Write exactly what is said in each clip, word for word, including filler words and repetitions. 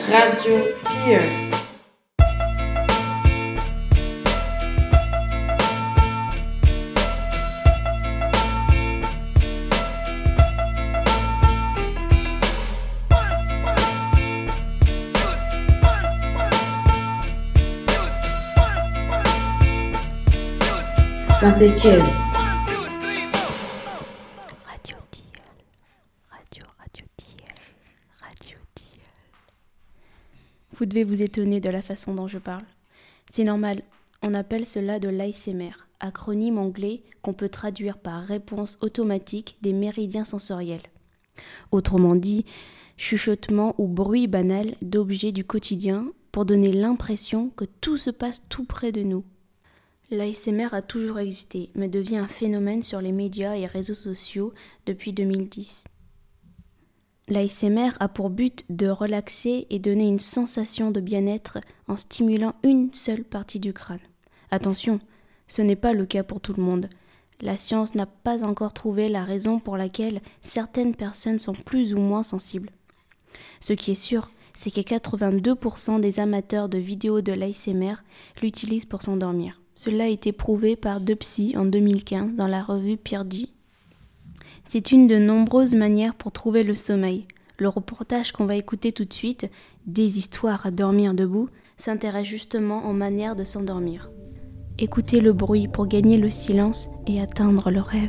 Radio Tilleul. Saint-Étienne. Radio Tilleul. Radio, Radio Tilleul. Radio Tilleul. Vous devez vous étonner de la façon dont je parle. C'est normal, on appelle cela de l'A S M R, acronyme anglais qu'on peut traduire par réponse automatique des méridiens sensoriels. Autrement dit, chuchotement ou bruit banal d'objets du quotidien pour donner l'impression que tout se passe tout près de nous. L'A S M R a toujours existé, mais devient un phénomène sur les médias et réseaux sociaux depuis deux mille dix. L'A S M R a pour but de relaxer et donner une sensation de bien-être en stimulant une seule partie du crâne. Attention, ce n'est pas le cas pour tout le monde. La science n'a pas encore trouvé la raison pour laquelle certaines personnes sont plus ou moins sensibles. Ce qui est sûr, c'est que quatre-vingt-deux pour cent des amateurs de vidéos de l'A S M R l'utilisent pour s'endormir. Cela a été prouvé par deux psys en deux mille quinze dans la revue Peergy. C'est une de nombreuses manières pour trouver le sommeil. Le reportage qu'on va écouter tout de suite, Des histoires à dormir debout, s'intéresse justement aux manières de s'endormir. Écoutez le bruit pour gagner le silence et atteindre le rêve.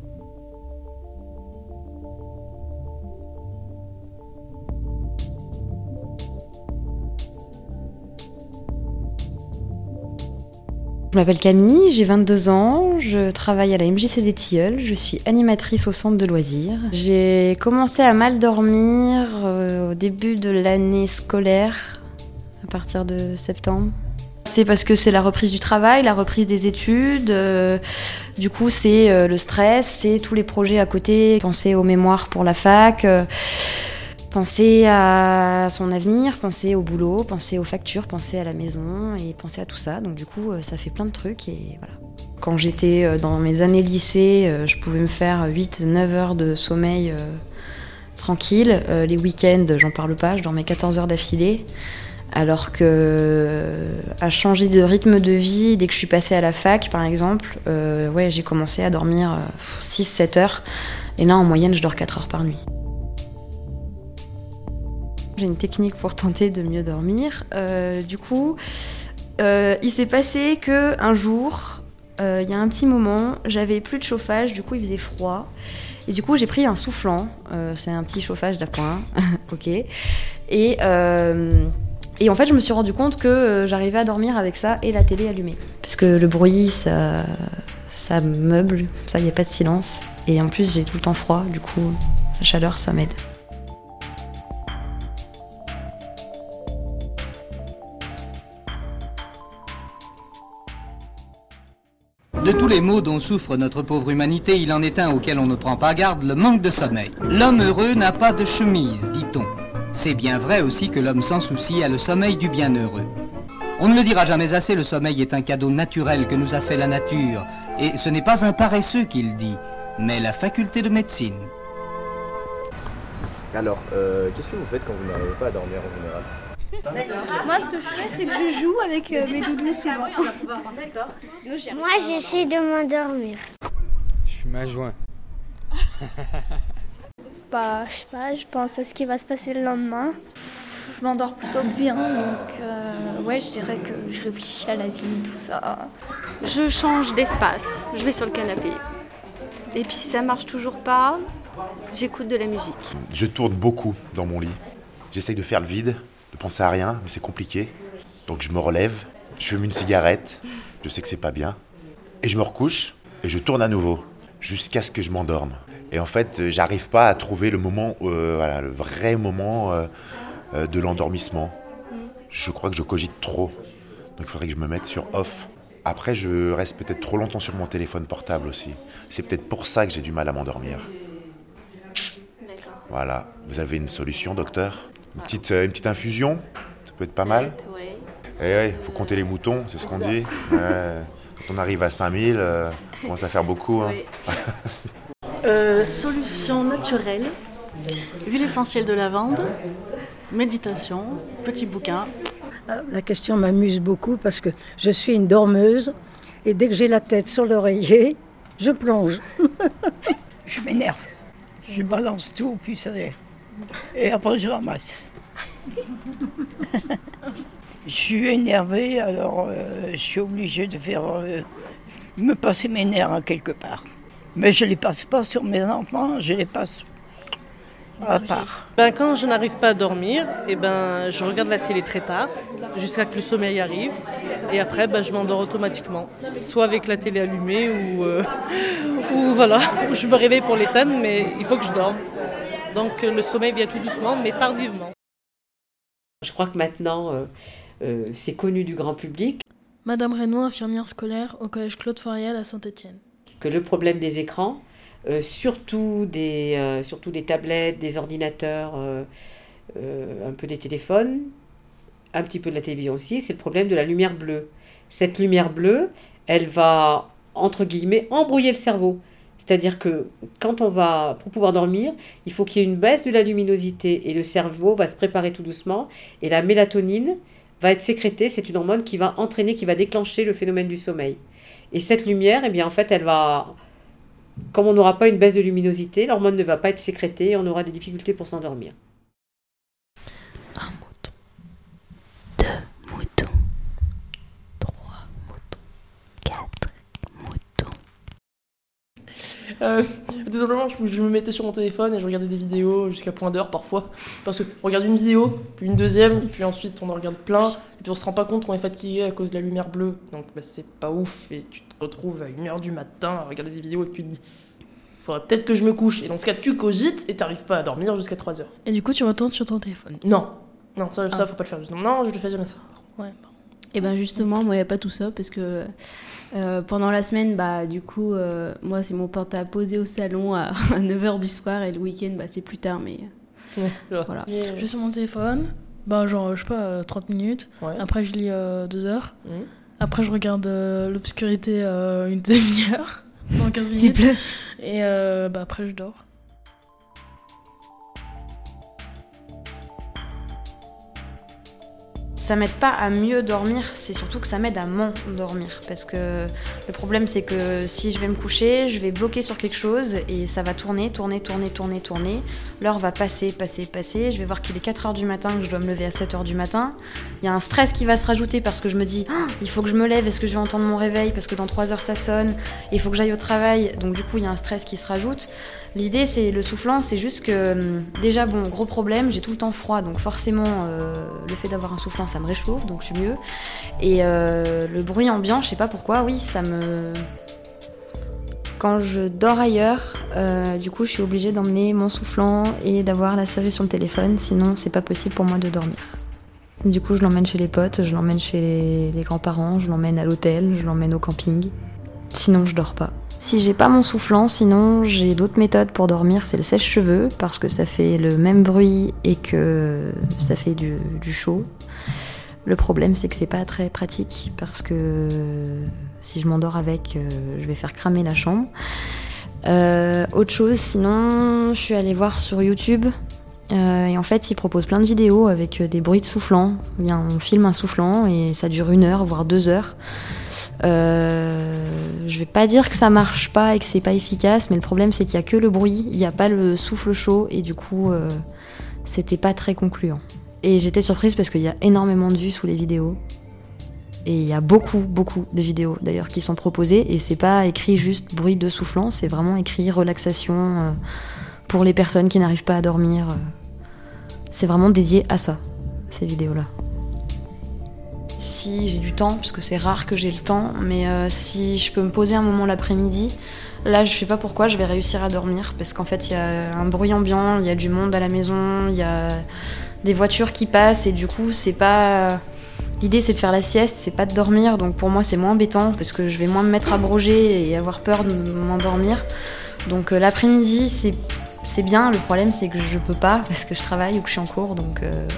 Je m'appelle Camille, j'ai vingt-deux ans, je travaille à la M J C des Tilleuls, je suis animatrice au centre de loisirs. J'ai commencé à mal dormir euh, au début de l'année scolaire, à partir de septembre. C'est parce que c'est la reprise du travail, la reprise des études, euh, du coup c'est euh, le stress, c'est tous les projets à côté, penser aux mémoires pour la fac, euh, penser à son avenir, penser au boulot, penser aux factures, penser à la maison et penser à tout ça. Donc du coup, ça fait plein de trucs et voilà. Quand j'étais dans mes années lycée, je pouvais me faire huit à neuf heures de sommeil euh, tranquille. Euh, les week-ends, j'en parle pas, je dormais quatorze heures d'affilée. Alors que à changer de rythme de vie, dès que je suis passée à la fac par exemple, euh, ouais, j'ai commencé à dormir euh, six à sept heures. Et là, en moyenne, je dors quatre heures par nuit. J'ai une technique pour tenter de mieux dormir. Euh, du coup, euh, il s'est passé qu'un jour, euh, il y a un petit moment, j'avais plus de chauffage, du coup il faisait froid. Et du coup j'ai pris un soufflant, euh, c'est un petit chauffage d'appoint, ok. Et, euh, et en fait je me suis rendu compte que euh, j'arrivais à dormir avec ça et la télé allumée. Parce que le bruit, ça, ça meuble, ça, il n'y a pas de silence. Et en plus j'ai tout le temps froid, du coup la chaleur ça m'aide. De tous les maux dont souffre notre pauvre humanité, il en est un auquel on ne prend pas garde, le manque de sommeil. L'homme heureux n'a pas de chemise, dit-on. C'est bien vrai aussi que l'homme sans souci a le sommeil du bienheureux. On ne le dira jamais assez, le sommeil est un cadeau naturel que nous a fait la nature. Et ce n'est pas un paresseux qui le dit, mais la faculté de médecine. Alors, euh, qu'est-ce que vous faites quand vous n'arrivez pas à dormir en général ? Moi, ce que je fais, c'est que je joue avec euh, mes doudous souvent. Moi, j'essaie de m'endormir. Je m'ajoins. Bah, je sais pas, je pense à ce qui va se passer le lendemain. Je m'endors plutôt bien, donc euh, ouais, je dirais que je réfléchis à la vie, tout ça. Je change d'espace, je vais sur le canapé. Et puis si ça marche toujours pas, j'écoute de la musique. Je tourne beaucoup dans mon lit. J'essaye de faire le vide, de penser à rien, mais c'est compliqué. Donc je me relève, je fume une cigarette, je sais que c'est pas bien. Et je me recouche et je tourne à nouveau, jusqu'à ce que je m'endorme. Et en fait, j'arrive pas à trouver le moment, euh, voilà, le vrai moment euh, euh, de l'endormissement. Je crois que je cogite trop. Donc il faudrait que je me mette sur off. Après, je reste peut-être trop longtemps sur mon téléphone portable aussi. C'est peut-être pour ça que j'ai du mal à m'endormir. D'accord. Voilà. Vous avez une solution, docteur ? Une petite, euh, une petite infusion ? Ça peut être pas mal ? Oui. Eh ouais, faut compter les moutons, c'est ce qu'on dit. Ouais. Quand on arrive à cinq mille, euh, on commence à faire beaucoup. Hein. Oui. euh, solution naturelle, huile essentielle de lavande, méditation, petit bouquin. La question m'amuse beaucoup parce que je suis une dormeuse et dès que j'ai la tête sur l'oreiller, je plonge. Je m'énerve. Je balance tout, puis ça est. Et après je ramasse. Je suis énervée, alors euh, je suis obligée de faire euh, me passer mes nerfs hein, quelque part. Mais je ne les passe pas sur mes enfants, je les passe à part. Ben, quand je n'arrive pas à dormir, eh ben, je regarde la télé très tard, jusqu'à que le sommeil arrive. Et après, ben, je m'endors automatiquement. Soit avec la télé allumée, ou, euh, ou voilà, je me réveille pour l'éteindre, mais il faut que je dorme. Donc le sommeil vient tout doucement, mais tardivement. Je crois que maintenant, euh, euh, c'est connu du grand public. Madame Reynaud, infirmière scolaire au collège Claude Fariel à Saint-Étienne. Que le problème des écrans, euh, surtout, des, euh, surtout des tablettes, des ordinateurs, euh, euh, un peu des téléphones, un petit peu de la télévision aussi, c'est le problème de la lumière bleue. Cette lumière bleue, elle va, entre guillemets, embrouiller le cerveau. C'est-à-dire que quand on va, pour pouvoir dormir, il faut qu'il y ait une baisse de la luminosité et le cerveau va se préparer tout doucement et la mélatonine va être sécrétée. C'est une hormone qui va entraîner, qui va déclencher le phénomène du sommeil. Et cette lumière, eh bien, en fait, elle va, comme on n'aura pas une baisse de luminosité, l'hormone ne va pas être sécrétée et on aura des difficultés pour s'endormir. Un mouton, deux moutons, trois moutons, quatre moutons. Euh, tout simplement, je, je me mettais sur mon téléphone et je regardais des vidéos jusqu'à point d'heure parfois. Parce que on regarde une vidéo, puis une deuxième, puis ensuite on en regarde plein, et puis on se rend pas compte qu'on est fatigué à cause de la lumière bleue. Donc bah, c'est pas ouf, et tu te retrouves à une heure du matin à regarder des vidéos et tu te dis faudrait peut-être que je me couche. Et dans ce cas, tu cogites et t'arrives pas à dormir jusqu'à trois heures. Et du coup, tu retournes sur ton téléphone? Non, non, ça, ah. ça faut pas le faire. Justement. Non, je ne fais jamais ça. Ouais. Et ben justement, moi, il n'y a pas tout ça parce que euh, pendant la semaine, bah, du coup, euh, moi, c'est mon portable à poser au salon à, à neuf heures du soir et le week-end, bah, c'est plus tard, mais ouais, voilà. Yeah. Je suis sur mon téléphone, bah, genre, je sais pas, trente minutes. Ouais. Après, je lis euh, deux heures. Mmh. Après, je regarde euh, l'obscurité euh, une demi-heure, pendant quinze minutes. S'il pleut. Et euh, bah, après, je dors. Ça m'aide pas à mieux dormir, c'est surtout que ça m'aide à m'endormir. Parce que le problème, c'est que si je vais me coucher, je vais bloquer sur quelque chose et ça va tourner, tourner, tourner, tourner, tourner. L'heure va passer, passer, passer. Je vais voir qu'il est quatre heures du matin, que je dois me lever à sept heures du matin. Il y a un stress qui va se rajouter parce que je me dis oh, il faut que je me lève, est-ce que je vais entendre mon réveil? Parce que dans trois heures ça sonne, et il faut que j'aille au travail. Donc du coup, il y a un stress qui se rajoute. L'idée, c'est le soufflant, c'est juste que déjà, bon, gros problème, j'ai tout le temps froid, donc forcément, euh, le fait d'avoir un soufflant, ça me réchauffe, donc je suis mieux. Et euh, le bruit ambiant, je sais pas pourquoi, oui, ça me... Quand je dors ailleurs, euh, du coup, je suis obligée d'emmener mon soufflant et d'avoir la série sur le téléphone, sinon c'est pas possible pour moi de dormir. Du coup, je l'emmène chez les potes, je l'emmène chez les, les grands-parents, je l'emmène à l'hôtel, je l'emmène au camping. Sinon, je dors pas. Si j'ai pas mon soufflant, sinon j'ai d'autres méthodes pour dormir, c'est le sèche-cheveux, parce que ça fait le même bruit et que ça fait du, du chaud. Le problème, c'est que c'est pas très pratique, parce que si je m'endors avec, je vais faire cramer la chambre. Euh, autre chose, sinon, je suis allée voir sur YouTube, euh, et en fait, ils proposent plein de vidéos avec des bruits de soufflant. On filme un soufflant et ça dure une heure, voire deux heures. Euh, je vais pas dire que ça marche pas et que c'est pas efficace, mais le problème c'est qu'il y a que le bruit, il y a pas le souffle chaud et du coup euh, c'était pas très concluant. Et j'étais surprise parce qu'il y a énormément de vues sous les vidéos et il y a beaucoup beaucoup de vidéos d'ailleurs qui sont proposées et c'est pas écrit juste bruit de soufflant, c'est vraiment écrit relaxation euh, pour les personnes qui n'arrivent pas à dormir. C'est vraiment dédié à ça, ces vidéos là. Si j'ai du temps, parce que c'est rare que j'ai le temps, mais euh, si je peux me poser un moment l'après-midi, là je sais pas pourquoi je vais réussir à dormir, parce qu'en fait il y a un bruit ambiant, il y a du monde à la maison, il y a des voitures qui passent et du coup c'est pas... L'idée c'est de faire la sieste, c'est pas de dormir, donc pour moi c'est moins embêtant parce que je vais moins me mettre à broger et avoir peur de m'endormir. Donc euh, l'après-midi c'est, c'est bien, le problème c'est que je peux pas parce que je travaille ou que je suis en cours, donc... Euh...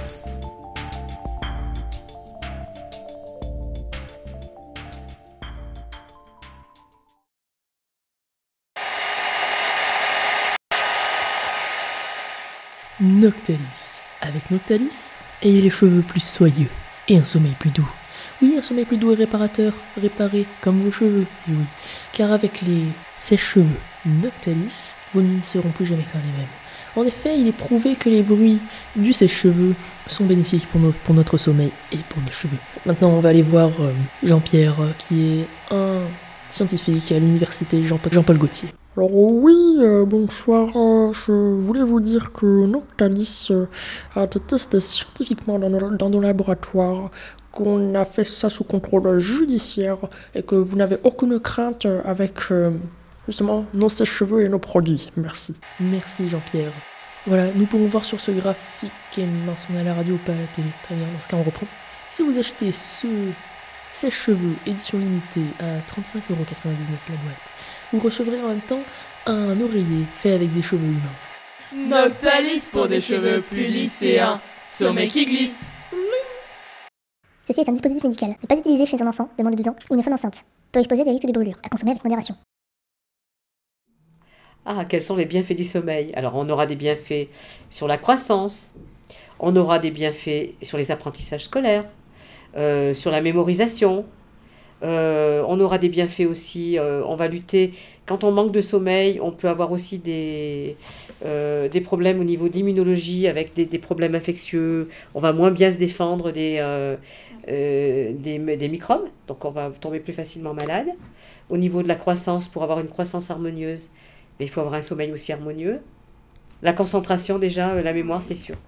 Noctalis, Avec Noctalis, ayez les cheveux plus soyeux et un sommeil plus doux. Oui, un sommeil plus doux et réparateur, réparé comme vos cheveux, et oui, car avec les sèche-cheveux Noctalis, vos nuits ne seront plus jamais comme les mêmes. En effet, il est prouvé que les bruits du sèche-cheveux sont bénéfiques pour, nos, pour notre sommeil et pour nos cheveux. Maintenant, on va aller voir euh, Jean-Pierre, euh, qui est un scientifique à l'université Jean-Paul, Jean-Paul Gaultier. Alors oui, euh, bonsoir, euh, je voulais vous dire que Noctalis euh, a été testé scientifiquement dans nos, dans nos laboratoires, qu'on a fait ça sous contrôle judiciaire et que vous n'avez aucune crainte avec euh, justement nos sèche-cheveux et nos produits. Merci. Merci Jean-Pierre. Voilà, nous pouvons voir sur ce graphique, et mince, on est à la radio ou pas à la télé. Très bien, dans ce cas on reprend. Si vous achetez ce sèche-cheveux édition limitée à trente-cinq euros quatre-vingt-dix-neuf la boîte, vous recevrez en même temps un oreiller fait avec des cheveux humains. Noctalis pour des cheveux plus lisses et un sommeil qui glisse. Ceci est un dispositif médical. Ne pas utiliser chez un enfant de moins de douze ans ou une femme enceinte. Peut exposer des risques de brûlure. À consommer avec modération. Ah, quels sont les bienfaits du sommeil? Alors, on aura des bienfaits sur la croissance, on aura des bienfaits sur les apprentissages scolaires, euh, sur la mémorisation, euh, on aura des bienfaits aussi, euh, on va lutter, quand on manque de sommeil, on peut avoir aussi des, euh, des problèmes au niveau d'immunologie, avec des, des problèmes infectieux, on va moins bien se défendre des, euh, euh, des, des microbes, donc on va tomber plus facilement malade. Au niveau de la croissance, pour avoir une croissance harmonieuse, mais il faut avoir un sommeil aussi harmonieux. La concentration déjà, la mémoire, c'est sûr.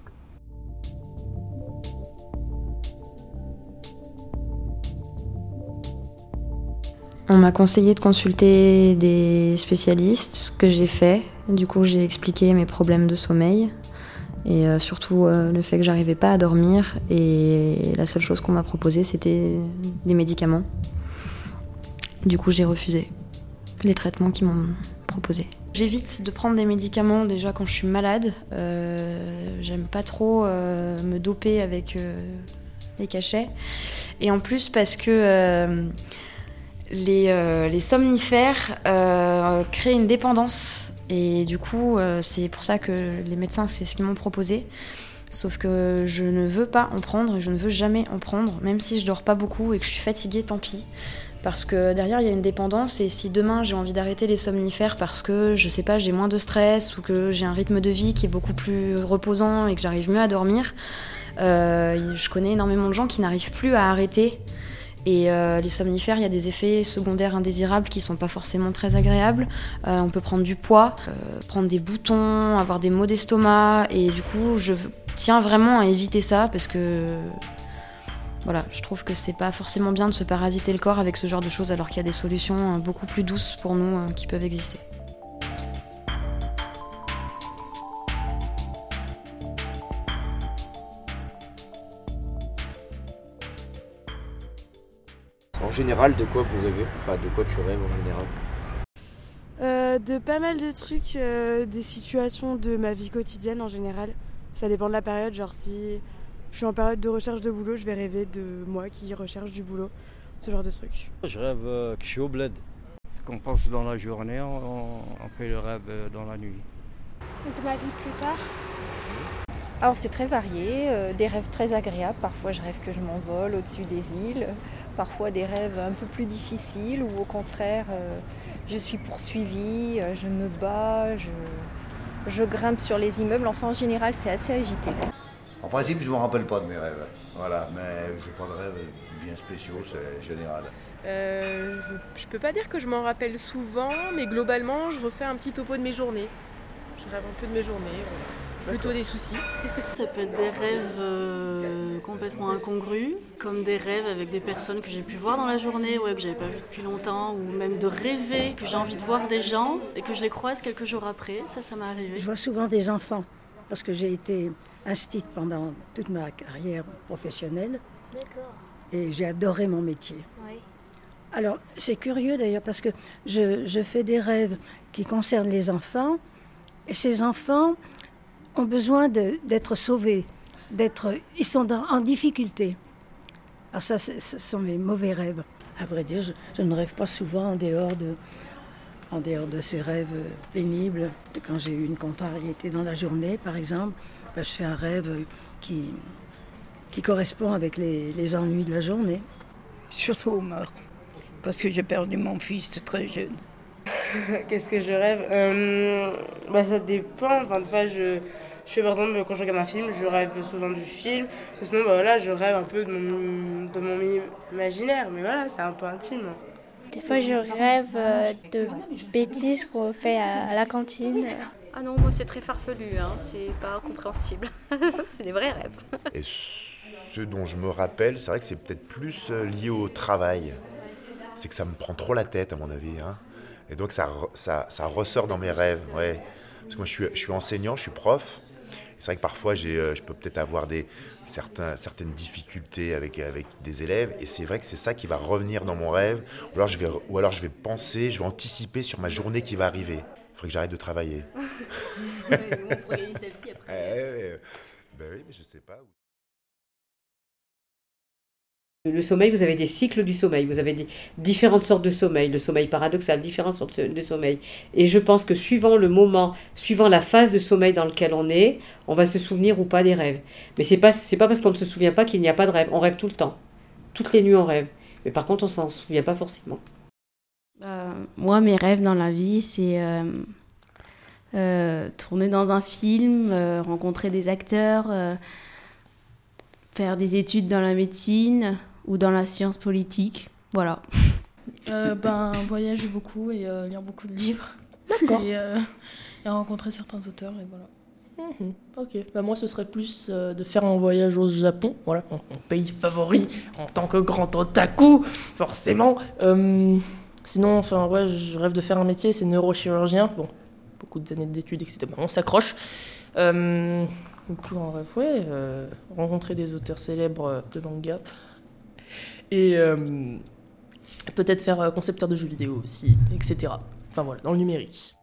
On m'a conseillé de consulter des spécialistes, ce que j'ai fait. Du coup, j'ai expliqué mes problèmes de sommeil et euh, surtout euh, le fait que j'arrivais pas à dormir. Et la seule chose qu'on m'a proposé, c'était des médicaments. Du coup, j'ai refusé les traitements qu'ils m'ont proposés. J'évite de prendre des médicaments déjà quand je suis malade. Euh, j'aime pas trop euh, me doper avec euh, les cachets. Et en plus parce que euh, les, euh, les somnifères euh, créent une dépendance. Et du coup, euh, c'est pour ça que les médecins, c'est ce qu'ils m'ont proposé. Sauf que je ne veux pas en prendre et je ne veux jamais en prendre. Même si je dors pas beaucoup et que je suis fatiguée, tant pis. Parce que derrière, il y a une dépendance et si demain j'ai envie d'arrêter les somnifères parce que, je sais pas, j'ai moins de stress ou que j'ai un rythme de vie qui est beaucoup plus reposant et que j'arrive mieux à dormir, euh, je connais énormément de gens qui n'arrivent plus à arrêter. Et euh, les somnifères, il y a des effets secondaires indésirables qui sont pas forcément très agréables. Euh, on peut prendre du poids, euh, prendre des boutons, avoir des maux d'estomac et du coup, je tiens vraiment à éviter ça parce que... Voilà, je trouve que c'est pas forcément bien de se parasiter le corps avec ce genre de choses alors qu'il y a des solutions beaucoup plus douces pour nous euh, qui peuvent exister. En général, de quoi vous rêvez? Enfin, de quoi tu rêves en général? euh, De pas mal de trucs, euh, des situations de ma vie quotidienne en général. Ça dépend de la période, genre si... je suis en période de recherche de boulot, je vais rêver de moi qui recherche du boulot, ce genre de trucs. Je rêve euh, que je suis au bled. Ce qu'on pense dans la journée, on, on fait le rêve dans la nuit. De ma vie plus tard. Alors c'est très varié, euh, des rêves très agréables, parfois je rêve que je m'envole au-dessus des îles, parfois des rêves un peu plus difficiles où au contraire euh, je suis poursuivie, euh, je me bats, je, je grimpe sur les immeubles, enfin en général c'est assez agité. En principe, je ne me rappelle pas de mes rêves. Voilà, mais je n'ai pas de rêves bien spéciaux, c'est général. Euh, je peux pas dire que je m'en rappelle souvent, mais globalement, je refais un petit topo de mes journées. Je rêve un peu de mes journées, voilà. Plutôt des soucis. Ça peut être des rêves euh, complètement incongrus, comme des rêves avec des personnes que j'ai pu voir dans la journée, ouais, que j'avais pas vu depuis longtemps, ou même de rêver que j'ai envie de voir des gens et que je les croise quelques jours après. Ça, ça m'est arrivé. Je vois souvent des enfants, parce que j'ai été instite pendant toute ma carrière professionnelle. D'accord. Et j'ai adoré mon métier. Oui. Alors, c'est curieux d'ailleurs, parce que je, je fais des rêves qui concernent les enfants, et ces enfants ont besoin de, d'être sauvés, d'être, ils sont dans, en difficulté. Alors ça, ce sont mes mauvais rêves. À vrai dire, je, je ne rêve pas souvent en dehors de, en dehors de ces rêves pénibles. Quand j'ai eu une contrariété dans la journée, par exemple, ben, je fais un rêve qui, qui correspond avec les, les ennuis de la journée. Surtout au meurtre, parce que j'ai perdu mon fils très jeune. Qu'est-ce que je rêve euh, bah, ça dépend. Enfin, des fois, je, je fais par exemple, quand je regarde un film, je rêve souvent du film. Sinon, bah, voilà, je rêve un peu de mon, de mon imaginaire. Mais voilà, c'est un peu intime. Des fois, je rêve euh, de bêtises qu'on fait à, à la cantine. Ah non, moi c'est très farfelu, hein. C'est pas compréhensible. C'est des vrais rêves. Et ce dont je me rappelle, c'est vrai que c'est peut-être plus lié au travail. C'est que ça me prend trop la tête, à mon avis. Hein. Et donc ça, ça, ça ressort dans mes rêves. Ouais. Parce que moi je suis, je suis enseignant, je suis prof. C'est vrai que parfois j'ai, je peux peut-être avoir des, certains, certaines difficultés avec, avec des élèves. Et c'est vrai que c'est ça qui va revenir dans mon rêve. Ou alors je vais, ou alors je vais penser, je vais anticiper sur ma journée qui va arriver. Il faudrait que j'arrête de travailler. Ouais, on faut gagner sa vie après. Ouais, ouais. Ben oui, mais je sais pas. Le sommeil, vous avez des cycles du sommeil, vous avez des différentes sortes de sommeil, le sommeil paradoxal, différentes sortes de sommeil. Et je pense que suivant le moment, suivant la phase de sommeil dans laquelle on est, on va se souvenir ou pas des rêves. Mais c'est pas, c'est pas parce qu'on ne se souvient pas qu'il n'y a pas de rêve. On rêve tout le temps. Toutes les nuits, on rêve. Mais par contre, on s'en souvient pas forcément. Euh, moi, mes rêves dans la vie, c'est euh, euh, tourner dans un film, euh, rencontrer des acteurs, euh, faire des études dans la médecine ou dans la science politique. Voilà. Euh, ben, voyager beaucoup et euh, lire beaucoup de livres. D'accord. Et, euh, et rencontrer certains auteurs, et voilà. Mmh, ok, bah moi ce serait plus euh, de faire un voyage au Japon, voilà, mon, mon pays favori en tant que grand otaku, forcément. Euh, sinon, enfin ouais, je rêve de faire un métier, c'est neurochirurgien. Bon, beaucoup d'années d'études, et cetera. On s'accroche. Euh, plus en rêve, ouais, euh, rencontrer des auteurs célèbres de manga et euh, peut-être faire concepteur de jeux vidéo aussi, et cetera. Enfin voilà, dans le numérique.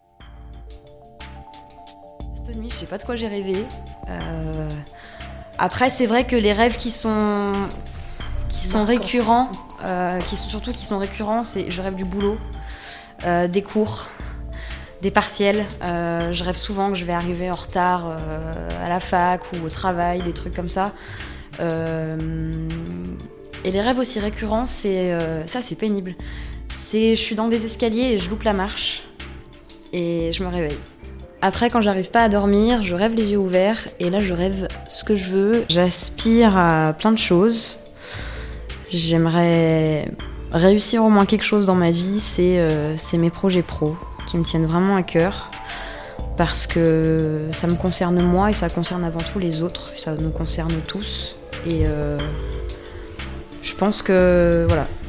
Cette nuit, je sais pas de quoi j'ai rêvé. Euh... Après, c'est vrai que les rêves qui sont qui sont D'accord. récurrents, euh, qui sont surtout qui sont récurrents, c'est je rêve du boulot, euh, des cours, des partiels. Euh, je rêve souvent que je vais arriver en retard euh, à la fac ou au travail, des trucs comme ça. Euh... Et les rêves aussi récurrents, c'est euh, ça, c'est pénible. C'est je suis dans des escaliers et je loupe la marche et je me réveille. Après, quand j'arrive pas à dormir, je rêve les yeux ouverts et là, je rêve ce que je veux. J'aspire à plein de choses. J'aimerais réussir au moins quelque chose dans ma vie, c'est, euh, c'est mes projets pro qui me tiennent vraiment à cœur parce que ça me concerne moi et ça concerne avant tout les autres. Ça nous concerne tous et euh, je pense que voilà,